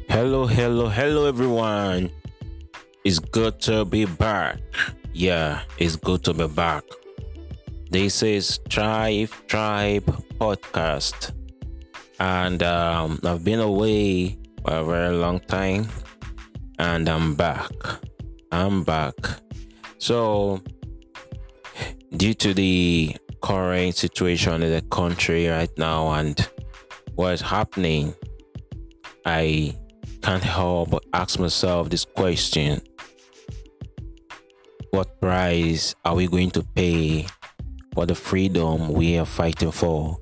Hello, everyone. It's good to be back. Yeah, it's good to be back. This is Tribe Podcast, and I've been away for a very long time, and I'm back. I'm back. So, due to the current situation in the country right now and what's happening, I can't help but ask myself this question: what price are we going to pay for the freedom we are fighting for?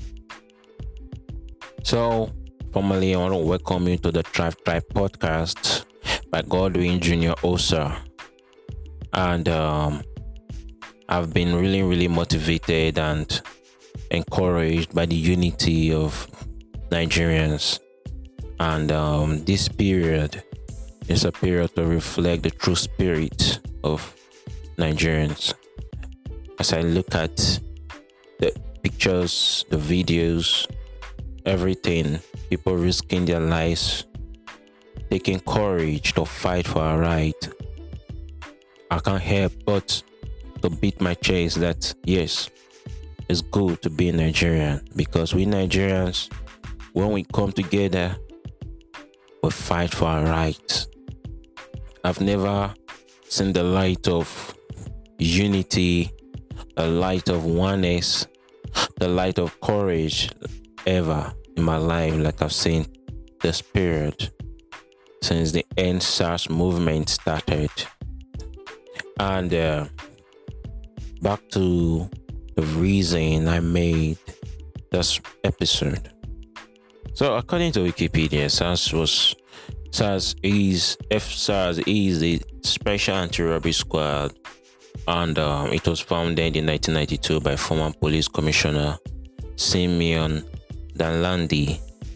So, formally, I want to welcome you to the Tribe Podcast by Godwin Jr. Osa. And I've been really motivated and encouraged by the unity of Nigerians. And this period is a period to reflect the true spirit of Nigerians. As I look at the pictures, the videos, everything, people risking their lives, taking courage to fight for our right, I can't help but to beat my chest that yes, it's good to be Nigerian, because we Nigerians, when we come together, we fight for our rights. I've never seen the light of unity, the light of oneness, the light of courage ever in my life like I've seen this period since the EndSARS movement started. And back to the reason I made this episode. So, according to Wikipedia, SARS is the Special Anti-Robbery Squad, and it was founded in 1992 by former police commissioner Simeon Danladi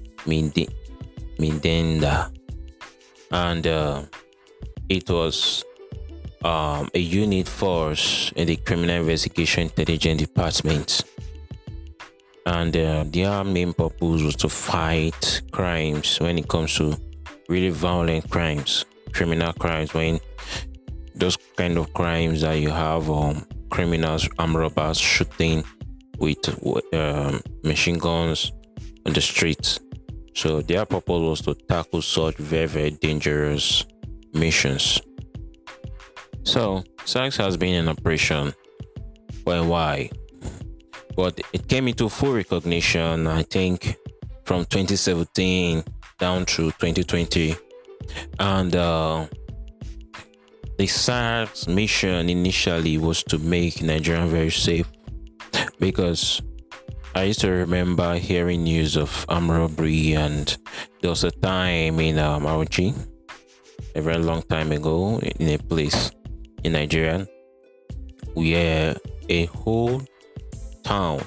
Midenda, and it was a unit force in the Criminal Investigation Intelligence Department. And their main purpose was to fight crimes when it comes to really violent crimes, criminal crimes, when those kind of crimes that you have criminals, armed robbers shooting with machine guns on the streets. So their purpose was to tackle such very dangerous missions. So SARS has been in operation for a while, but it came into full recognition, I think, from 2017 down to 2020. And the SARS mission initially was to make Nigeria very safe, because I used to remember hearing news of armed robbery, and there was a time in Auchi, a very long time ago, in a place in Nigeria where a whole town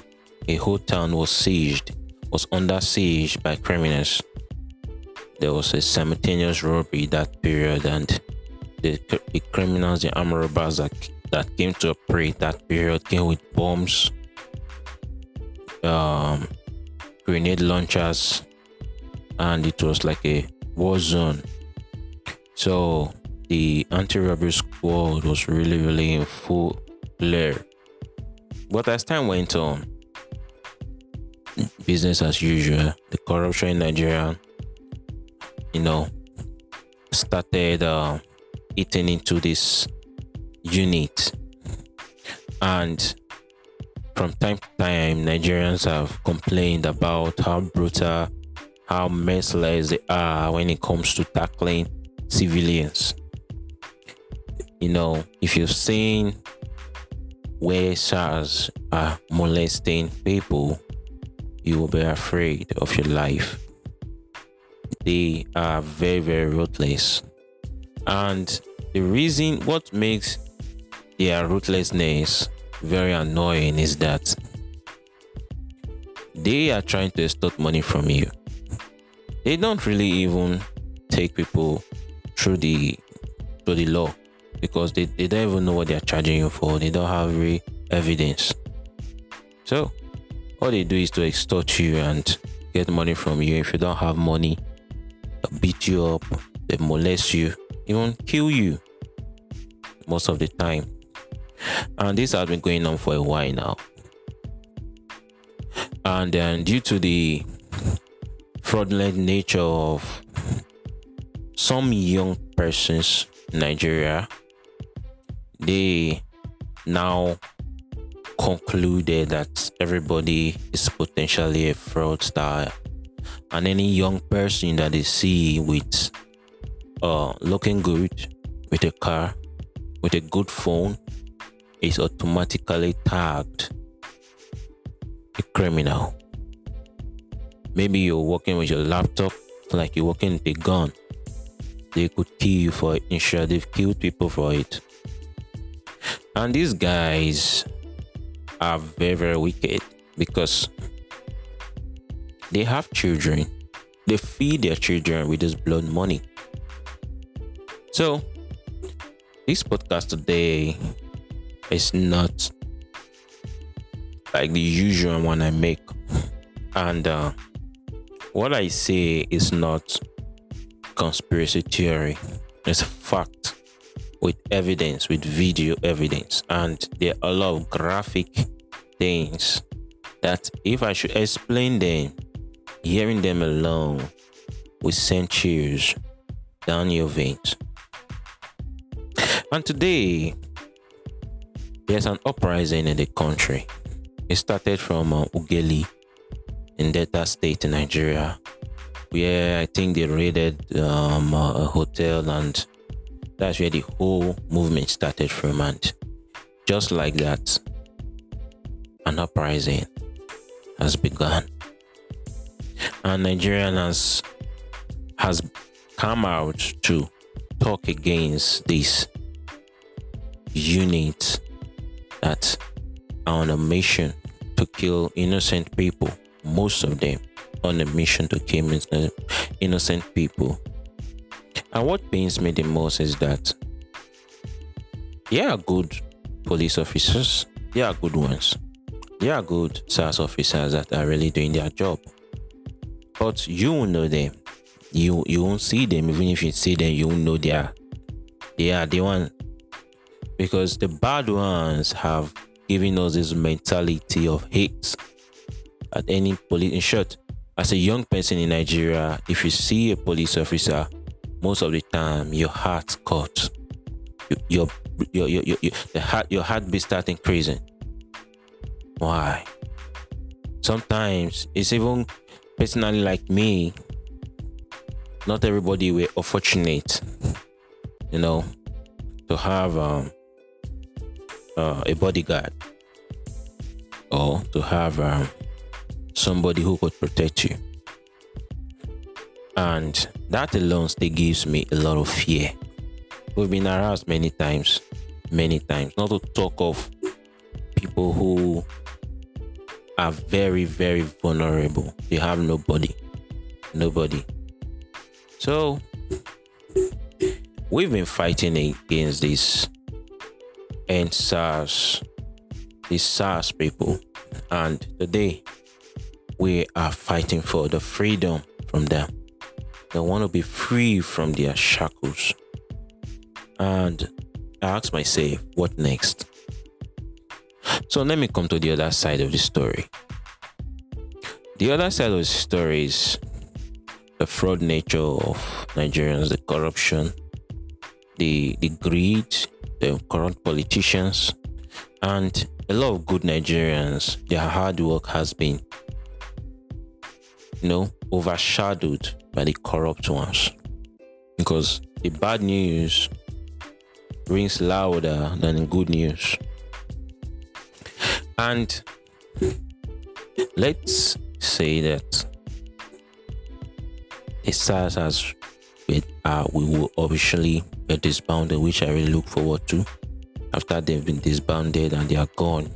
was under siege by criminals. There was a simultaneous robbery that period, and the criminals, the armed robbers that came to operate that period came with bombs, grenade launchers, and it was like a war zone. So the anti-robbery squad was really in full glare. But as time went on, business as usual, the corruption in Nigeria, started eating into this unit. And from time to time, Nigerians have complained about how brutal, how merciless they are when it comes to tackling civilians. If you've seen where SARS are molesting people, you will be afraid of your life. They are very ruthless. And the reason what makes their ruthlessness very annoying is that they are trying to extort money from you. They don't really even take people through the law, because they don't even know what they're charging you for. They don't have real evidence. So all they do is to extort you and get money from you. If you don't have money, beat you up, they molest you, even kill you most of the time. And this has been going on for a while now. And then due to the fraudulent nature of some young persons in Nigeria, they now concluded that everybody is potentially a fraudster, and any young person that they see with looking good, with a car, with a good phone, is automatically tagged a criminal. Maybe you're working with your laptop like you're working with a gun. They could kill you for it. Instead, they've killed people for it. And these guys are very, very wicked because they have children. They feed their children with this blood money. So, this podcast today is not like the usual one I make. And what I say is not conspiracy theory. It's fact with evidence, with video evidence. And there are a lot of graphic things that if I should explain them, hearing them alone will send chills down your veins. And today, there's an uprising in the country. It started from Ughelli in Delta State in Nigeria, where I think they raided a hotel, and that's where the whole movement started from. And just like that, an uprising has begun. And Nigerian has come out to talk against this unit that are on a mission to kill innocent people, most of them on a mission to kill innocent people. And what pains me the most is that there are good police officers, there are good ones, there are good SARS officers that are really doing their job, but you won't know them. You won't see them. Even if you see them, you won't know they are the one, because the bad ones have given us this mentality of hate at any police. In short, as a young person in Nigeria, if you see a police officer, most of the time your heart cuts, your heart be starting crazy. Why? Sometimes it's even personally like me. Not everybody were fortunate, to have a bodyguard or to have somebody who could protect you. And that alone still gives me a lot of fear. We've been harassed many times, not to talk of people who are very, very vulnerable. They have nobody. So we've been fighting against this EndSARS, these SARS people, and today we are fighting for the freedom from them. They want to be free from their shackles. And I ask myself, what next? So let me come to the other side of the story. The other side of the story is the fraud nature of Nigerians, the corruption, the greed, the corrupt politicians, and a lot of good Nigerians. Their hard work has been, overshadowed by the corrupt ones, because the bad news rings louder than the good news. And let's say that the SARS we will officially be disbanded, which I really look forward to. After they've been disbanded and they are gone,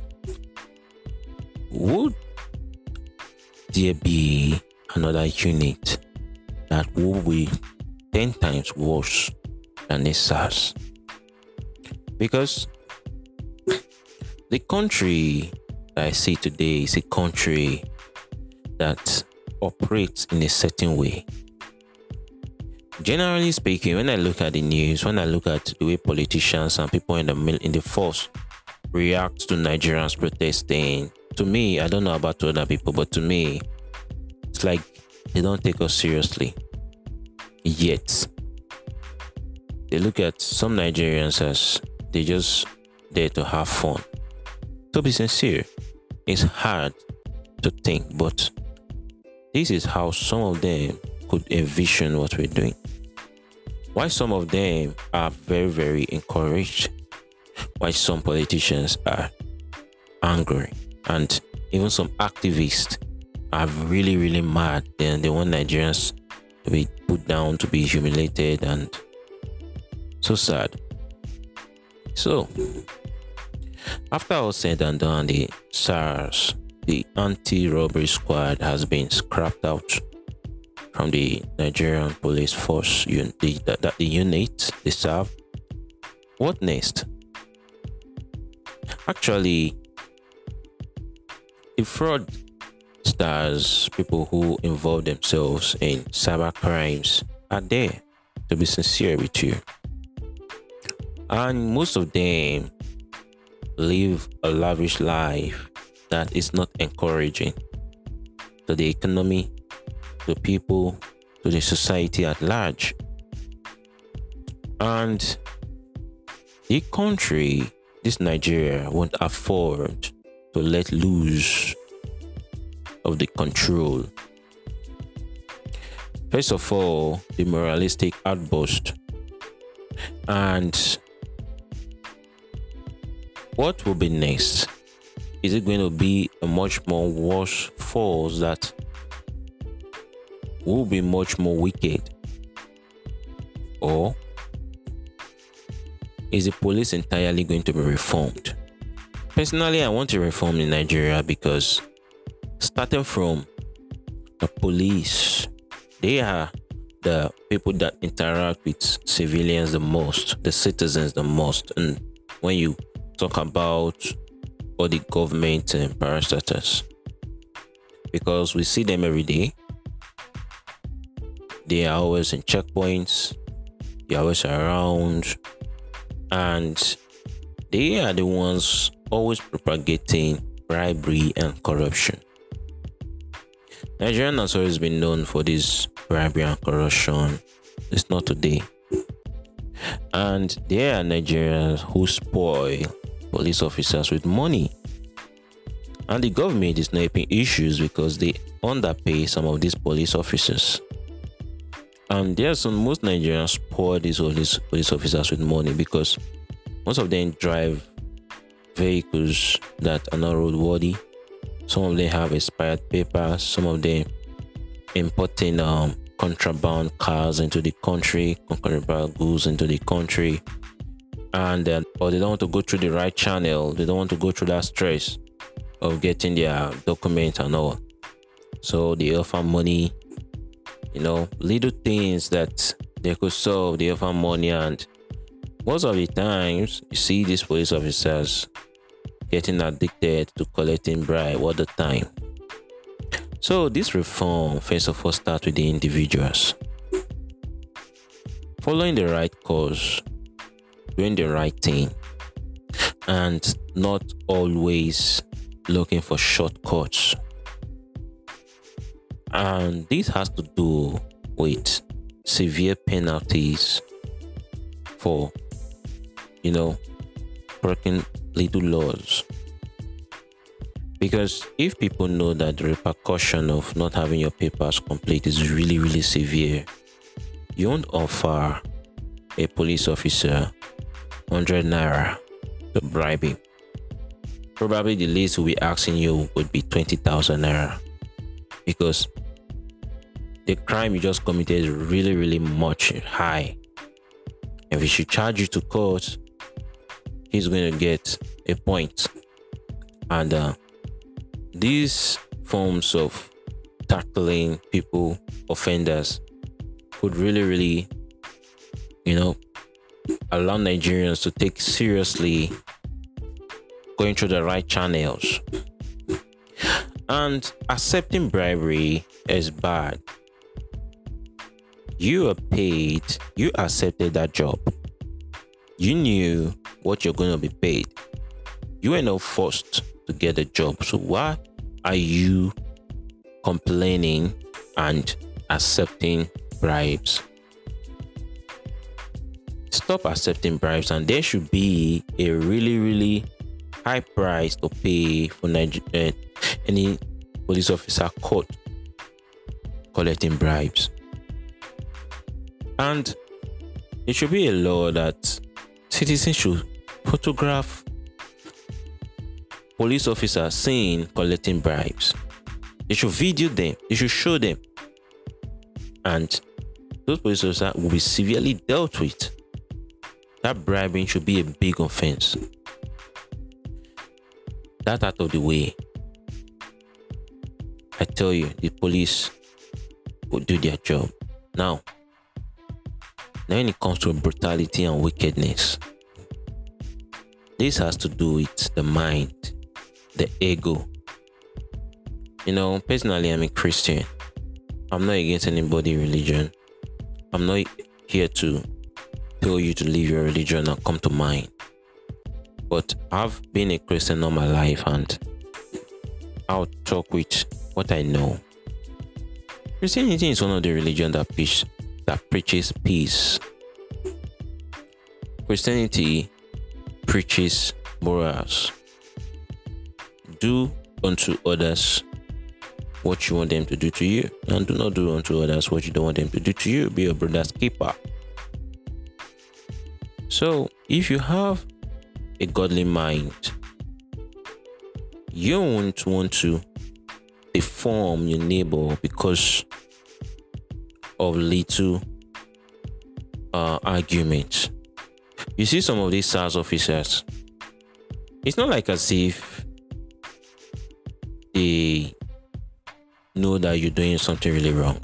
would there be another unit that will be 10 times worse than the SARS? Because the country that I see today is a country that operates in a certain way. Generally speaking, when I look at the news, when I look at the way politicians and people in the force react to Nigerians protesting, to me, I don't know about other people, but to me, it's like they don't take us seriously. Yet, they look at some Nigerians as they just there to have fun. To be sincere, it's hard to think, but this is how some of them could envision what we're doing. Why some of them are very, very encouraged. Why some politicians are angry. And even some activists are really, really mad. Then they want Nigerians to be put down, to be humiliated, and so sad. So, after all said and done, the SARS, the anti-robbery squad, has been scrapped out from the Nigerian police force, the unit they serve. What next? Actually, the fraudsters, people who involve themselves in cyber crimes, are there, to be sincere with you. And most of them live a lavish life that is not encouraging to the economy, to people, to the society at large. And the country, this Nigeria, won't afford to let loose of the control. First of all, the moralistic outburst. And what will be next? Is it going to be a much more worse force that will be much more wicked? Or is the police entirely going to be reformed? Personally, I want to reform in Nigeria because starting from the police, they are the people that interact with civilians the most, the citizens the most. And when you talk about all the government and parastatals, because we see them every day, they are always in checkpoints, they are always around, and they are the ones always propagating bribery and corruption. Nigeria has always been known for this bribery and corruption. It's not today. And there are Nigerians who spoil police officers with money. And the government is not helping issues because they underpay some of these police officers. And most Nigerians spoil these police officers with money because most of them drive vehicles that are not roadworthy. Some of them have expired papers. Some of them importing contraband cars into the country, contraband goods into the country, and or they don't want to go through the right channel. They don't want to go through that stress of getting their documents and all. So they offer money, little things that they could solve. They offer money, and most of the times you see these police officers getting addicted to collecting bribe all the time. So this reform, first of all, starts with the individuals. Following the right cause, doing the right thing, and not always looking for shortcuts. And this has to do with severe penalties for, breaking little laws. Because if people know that the repercussion of not having your papers complete is really, really severe, you won't offer a police officer 100 naira to bribe him. Probably the least we'll be asking you would be 20,000 naira, because the crime you just committed is really, really much high. If he should charge you to court, he's going to get a point. And these forms of tackling people, offenders, could really, really, allow Nigerians to take seriously going through the right channels. And accepting bribery is bad. You are paid, you accepted that job. You knew what you're going to be paid. You were not forced to get a job. So why are you complaining and accepting bribes? Stop accepting bribes, and there should be a really high price to pay for any police officer caught collecting bribes. And it should be a law that citizens should photograph police officers seen collecting bribes. They should video them. They should show them. And those police officers will be severely dealt with. That bribing should be a big offense. That out of the way, I tell you, the police will do their job. Now when it comes to brutality and wickedness, this has to do with the mind, the ego. Personally, I'm a Christian. I'm not against anybody's religion. I'm not here to tell you to leave your religion and come to mine. But I've been a Christian all my life, and I'll talk with what I know. Christianity is one of the religions that preaches peace. Christianity preaches morals. Do unto others what you want them to do to you, and do not do unto others what you don't want them to do to you. Be your brother's keeper. So if you have a godly mind, you won't want to deform your neighbor because of little arguments. You see some of these SARS officers, it's not like as if they know that you're doing something really wrong.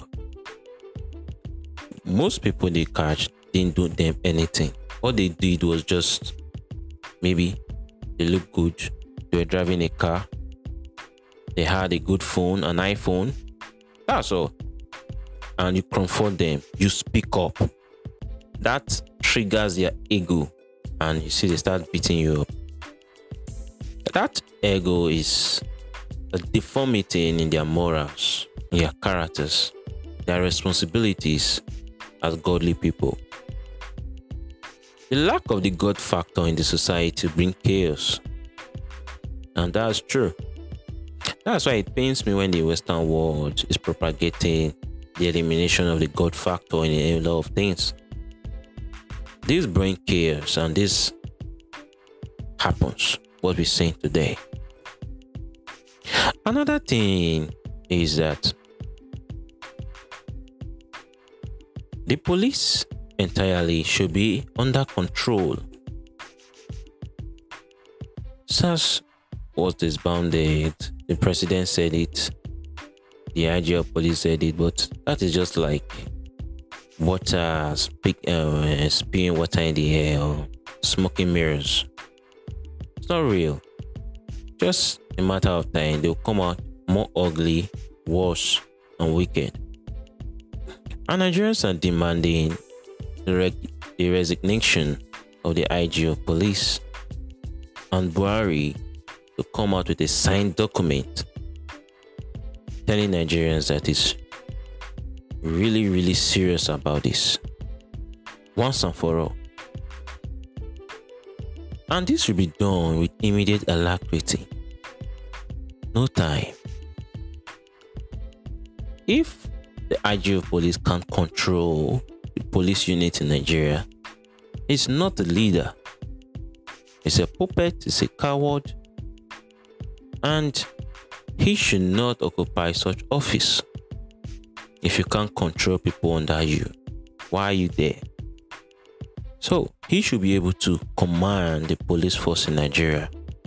Most people they catch didn't do them anything. All they did was just, maybe they look good, they were driving a car, they had a good phone, an iPhone, that's all. And you confront them, you speak up. That triggers their ego, and you see they start beating you up. That ego is a deformity in their morals, in their characters, their responsibilities as godly people. The lack of the God factor in the society brings chaos. And that's true. That's why it pains me when the Western world is propagating the elimination of the God factor in a lot of things. This brings chaos, and this happens, what we're saying today. Another thing is that the police entirely should be under control. SARS was disbanded. The president said it. The IG of police said it. But that is just like water, spewing water in the air, or smoking mirrors. It's not real. Just a matter of time, they'll come out more ugly, worse, and wicked. And Nigerians are demanding the resignation of the IG of police and Buhari to come out with a signed document telling Nigerians that he's really serious about this once and for all. And this will be done with immediate alacrity. No time. If the IG of police can't control the police unit in Nigeria, he's not a leader. He's a puppet, he's a coward, and he should not occupy such office. If you can't control people under you, why are you there? So he should be able to command the police force in Nigeria.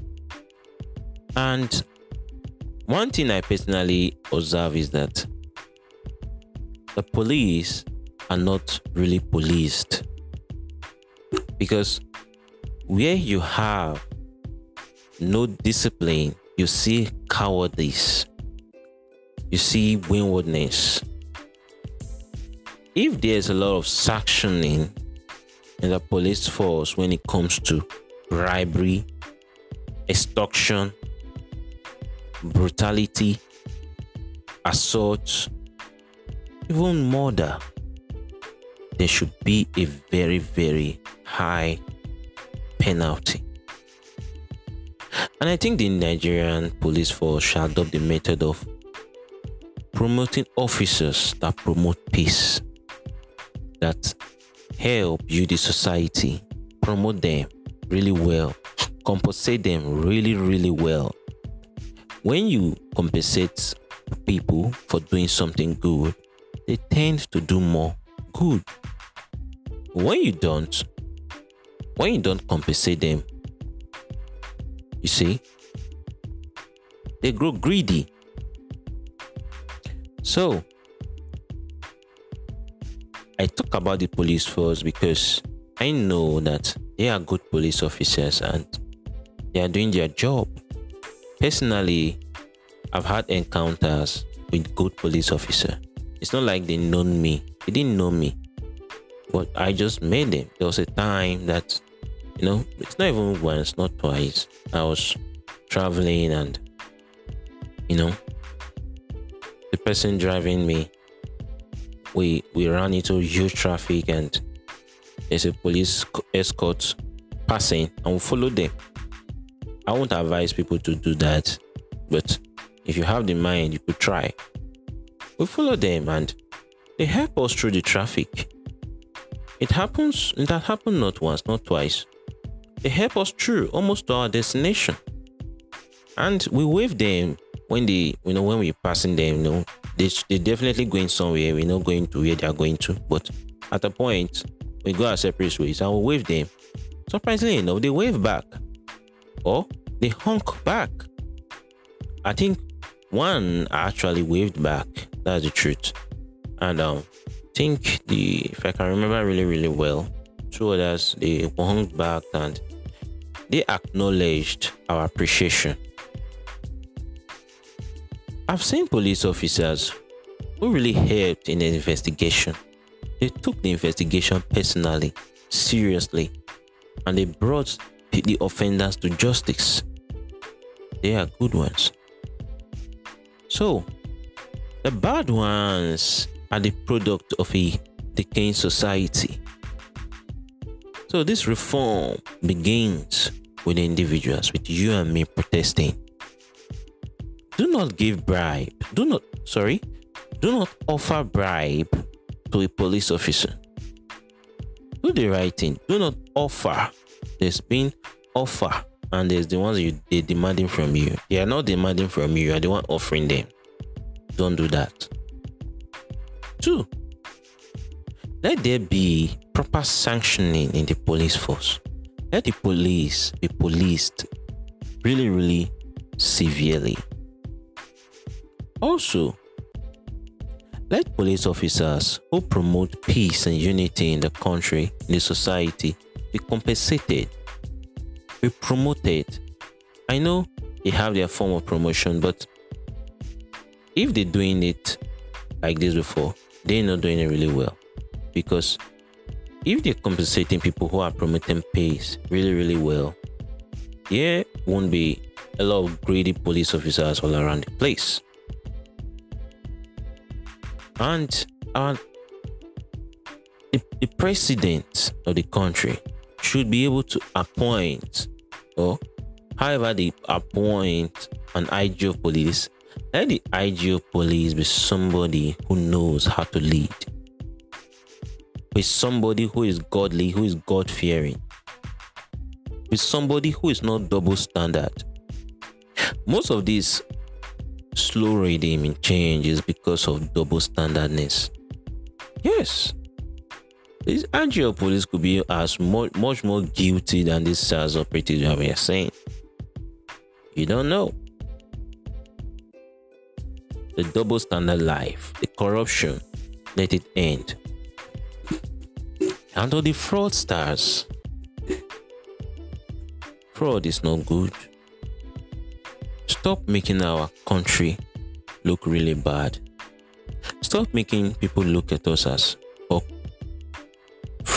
And one thing I personally observe is that the police are not really policed, because where you have no discipline, you see cowardice, you see waywardness. if there's a lot of sanctioning in the police force when it comes to bribery, extortion, brutality, assault, even murder, there should be a very, very high penalty. And I think the Nigerian police force should adopt the method of promoting officers that promote peace, that help you, the society, promote them really well, compensate them really, really well. When you compensate people for doing something good, they tend to do more good. When you don't compensate them, you see, they grow greedy. So I talk about the police force because I know that they are good police officers and they are doing their job. Personally, I've had encounters with good police officers. It's not like they know me. They didn't know me. But I just met them. There was a time that, it's not even once, not twice. I was traveling and, the person driving me, we ran into huge traffic and there's a police escort passing and we followed them. I won't advise people to do that, but if you have the mind, you could try. We follow them and they help us through the traffic. That happened not once, not twice. They help us through almost to our destination. And we wave them when when we're passing them, they're definitely going somewhere. We're not going to where they're going to. But at a point, we go our separate ways and we wave them. Surprisingly enough, they wave back. Or they honk back. I think one actually waved back. That's the truth. And think if I can remember really, really well, two others, they honked back and they acknowledged our appreciation. I've seen police officers who really helped in the investigation. They took the investigation personally, seriously, and they brought the offenders to justice. They are good ones. So, the bad ones are the product of a decaying society. So this reform begins with the individuals, with you and me protesting. Do not give bribe. Do not offer bribe to a police officer. Do the right thing. Do not offer. There's been offer and there's the ones they're demanding from you. They are not demanding from you. You are the one offering them. Don't do that. 2, let there be proper sanctioning in the police force. Let the police be policed really, really severely. Also, let police officers who promote peace and unity in the country, in the society, be compensated, be promoted. I know they have their form of promotion, but if they're doing it like this before, they're not doing it really well. Because if they're compensating people who are promoting peace really, really well, there won't be a lot of greedy police officers all around the place. And the president of the country should be able to appoint, or however they appoint an IG of police, let the IG of police be somebody who knows how to lead. With somebody who is godly, who is God-fearing. With somebody who is not double standard. Most of this slow redeem in change is because of double standardness. Yes. This IG of police could be as much more guilty than this SARS operative that we are saying. You don't know. The double standard life, the corruption, let it end. And to the fraudsters, fraud is not good. Stop making our country look really bad. Stop making people look at us as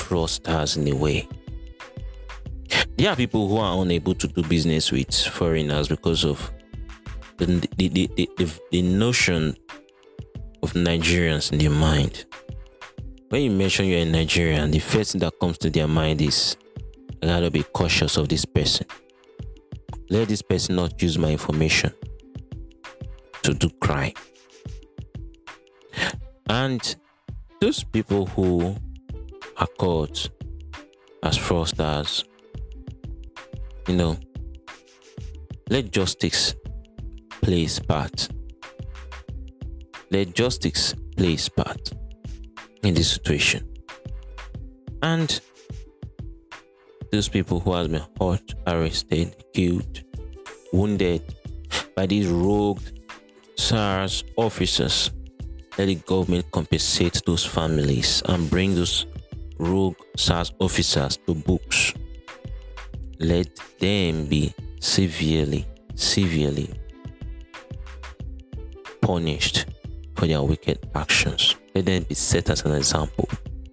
fraudsters in a way. There are people who are unable to do business with foreigners because of the notion of Nigerians in their mind. When you mention you're in Nigeria, the first thing that comes to their mind is, I gotta be cautious of this person. Let this person not use my information to do crime. And those people who are caught as fraudsters, let justice play its part. Let justice play its part in this situation. And those people who have been hurt, arrested, killed, wounded by these rogue SARS officers, let the government compensate those families and bring those rogue SARS officers to books. Let them be severely punished for their wicked actions. Let them be set as an example.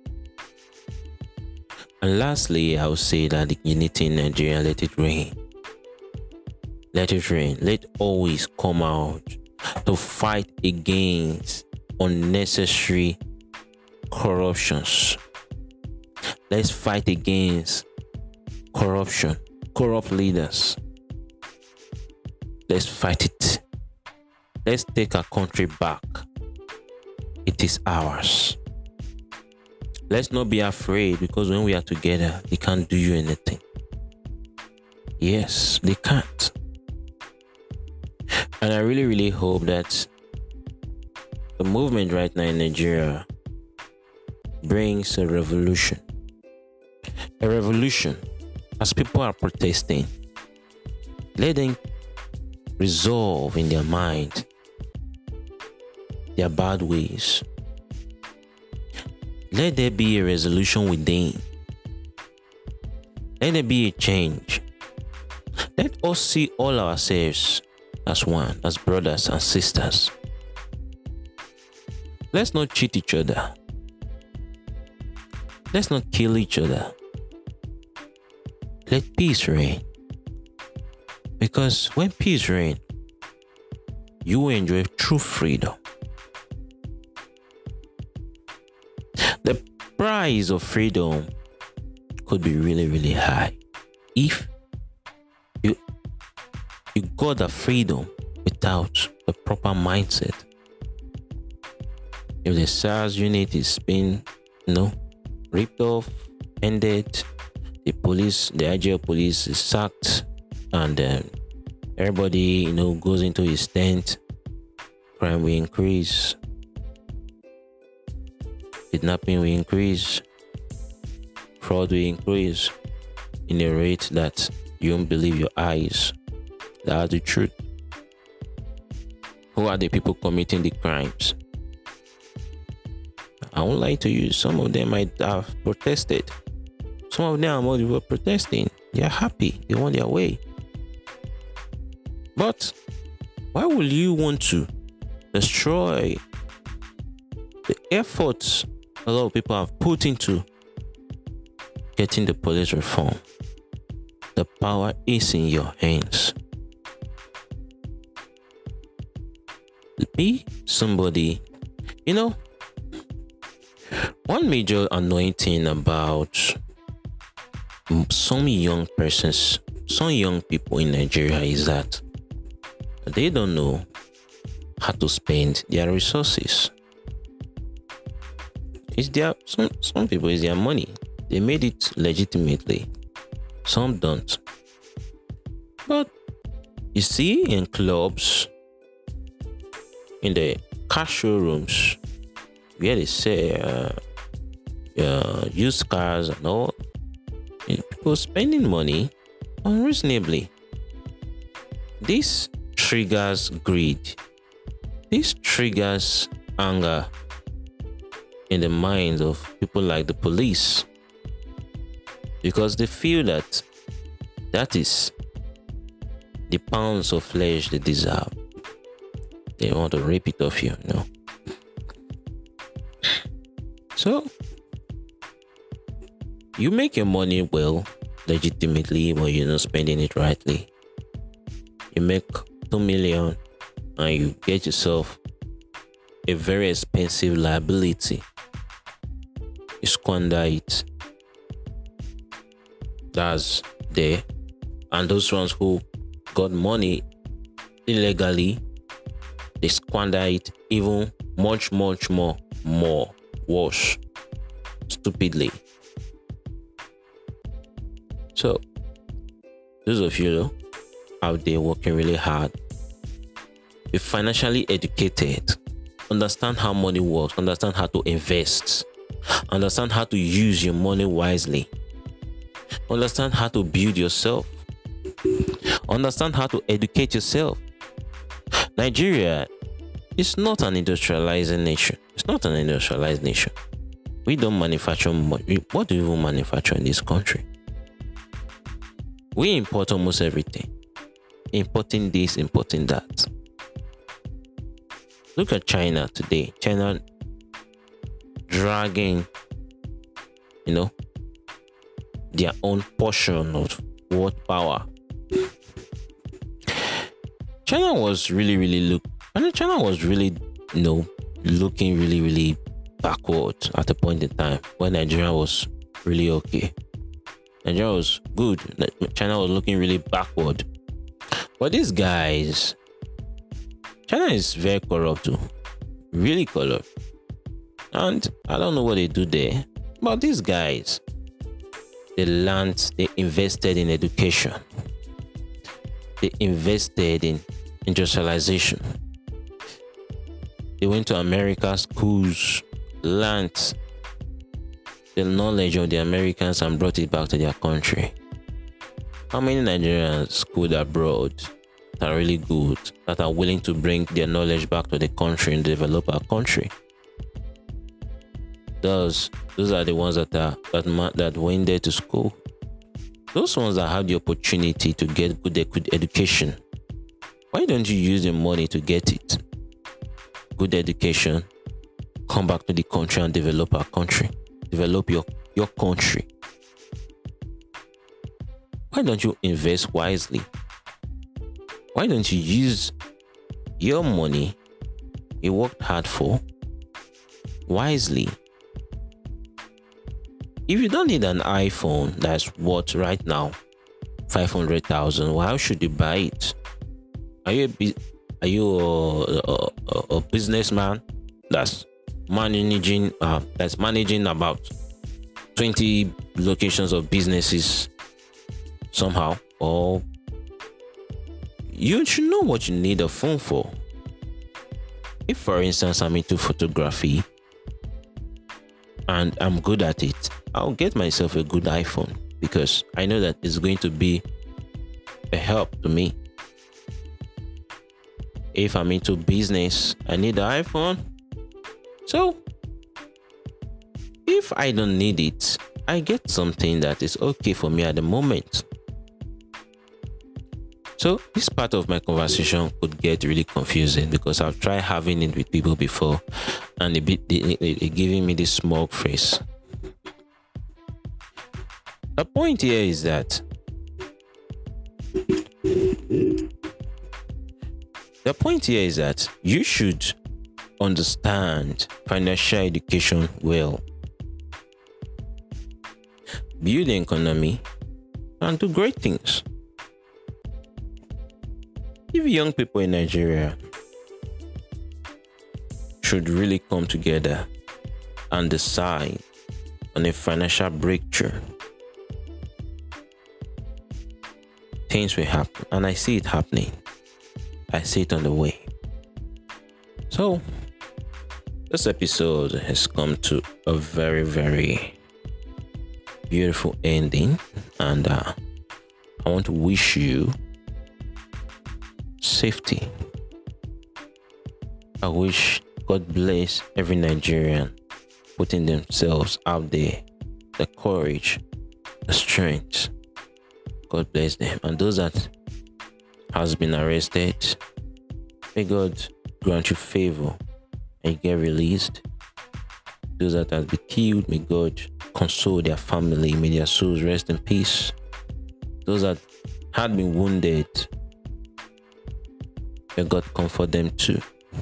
And lastly, I would say that the unity in Nigeria, let it rain. Let it rain. Let always come out to fight against unnecessary corruptions. Let's fight against corruption, corrupt leaders. Let's fight it. Let's take our country back. It is ours. Let's not be afraid, because when we are together, they can't do you anything. Yes, they can't. And I really hope that the movement right now in Nigeria brings a revolution. A revolution. As people are protesting, let them resolve in their mind their bad ways. Let there be a resolution within. Let there be a change. Let us see all ourselves as one, as brothers and sisters. Let's not cheat each other. Let's not kill each other. Let peace reign. Because when peace reigns, you will enjoy true freedom. The price of freedom could be really high if you got the freedom without the proper mindset. If the SARS unit is being, ripped off, ended, the IGL police is sacked, and everybody, goes into his tent, crime will increase, kidnapping will increase, fraud will increase in a rate that you won't believe your eyes. That's the truth. Who are the people committing the crimes? I won't lie to you, some of them might have protested. Some of them are not protesting. They are happy. They want their way. But why will you want to destroy the efforts a lot of people have put into getting the police reform? The power is in your hands. Be somebody, one major anointing about some young people in Nigeria is that they don't know how to spend their resources. Some people, it's their money. They made it legitimately. Some don't. But you see, in clubs, in the car showrooms, where they say used cars and all, people spending money unreasonably. This triggers greed. This triggers anger in the minds of people like the police, because they feel that is the pounds of flesh they deserve. They want to rip it off you, So You make your money well, legitimately, but you're not spending it rightly. You make 2 million and you get yourself a very expensive liability. You squander it. That's there. And those ones who got money illegally, they squander it even much more worse, stupidly. So those of you out there working really hard, be financially educated, understand how money works, understand how to invest, understand how to use your money wisely, understand how to build yourself, understand how to educate yourself. Nigeria is not an industrialized nation. It's not an industrialized nation. We don't manufacture much. What do we even manufacture in this country? We import almost everything. Importing this, importing that. Look at China today. China dragging, their own portion of world power. China was really looking really backward at a point in time when Nigeria was really okay. Nigeria was good. China was looking really backward. But these guys, China is very corrupt too. Really corrupt. And I don't know what they do there. But these guys, they invested in education. They invested in industrialization. They went to America schools, learned the knowledge of the Americans and brought it back to their country. How many Nigerians schooled abroad that are really good, that are willing to bring their knowledge back to the country and develop our country? Those are the ones that went there to school. Those ones that have the opportunity to get good education. Why don't you use the money to get it? Good education, come back to the country and develop our country. Develop your country. Why don't you invest wisely? Why don't you use your money you worked hard for wisely? If you don't need an iPhone that's worth right now 500,000, why should you buy it? Are you a businessman that's managing about 20 locations of businesses somehow? Or you should know what you need a phone for. If, for instance, I'm into photography and I'm good at it, I'll get myself a good iPhone because I know that it's going to be a help to me. If I'm into business, I need the iPhone. So if I don't need it, I get something that is okay for me at the moment. So this part of my conversation could get really confusing because I've tried having it with people before and they're giving me this small phrase. The point here is that you should understand financial education well, build the economy, and do great things. If young people in Nigeria should really come together and decide on a financial breakthrough, things will happen, and I see it happening. I see it on the way. So this episode has come to a very, very beautiful ending, and I want to wish you safety. I wish God bless every Nigerian putting themselves out there, the courage, the strength. God bless them. And those that has been arrested, may God grant you favor and get released. Those that have been killed, may God console their family. May their souls rest in peace. Those that had been wounded, may God comfort them too.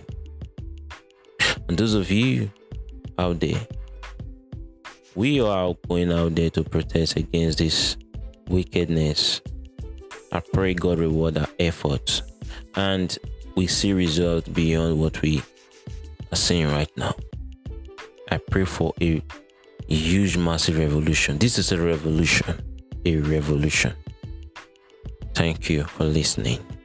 And those of you out there, we are going out there to protest against this wickedness. I pray God reward our efforts and we see results beyond what we are seeing right now. I pray for a huge, massive revolution. This is a revolution. A revolution. Thank you for listening.